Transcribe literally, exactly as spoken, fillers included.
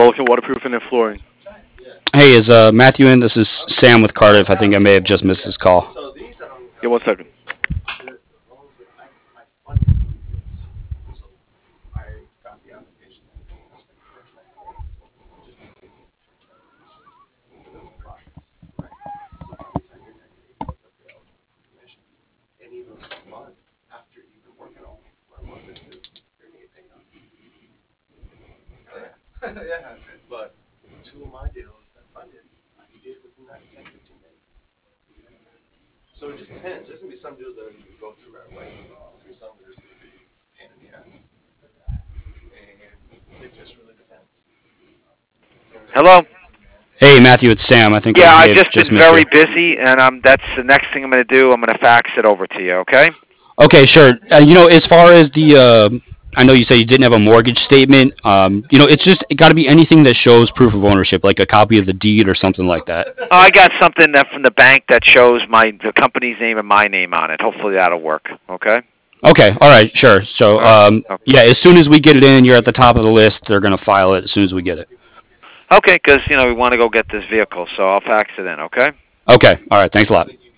Pelican Waterproofing and Flooring. Hey, is uh, Matthew in? This is Sam with Cardiff. I think I may have just missed his call. Yeah, one second. Hello. Hey, Matthew, it's Sam. I think I Yeah, may I've have just just been missed you. very busy, and um, that's the next thing I'm going to do. I'm going to fax it over to you. Okay? Okay, sure. Uh, you know, as far as the, uh, I know you said you didn't have a mortgage statement. Um, you know, it's just it got to be anything that shows proof of ownership, like a copy of the deed or something like that. Oh, I got something that from the bank that shows my the company's name and my name on it. Hopefully that'll work. Okay. Okay, all right, sure. So, All right. um, Okay. yeah, as soon as we get it in, you're at the top of the list. They're gonna file it as soon as we get it. Okay, because you know we want to go get this vehicle, so I'll fax it in. Okay. Okay, all right. Thanks a lot.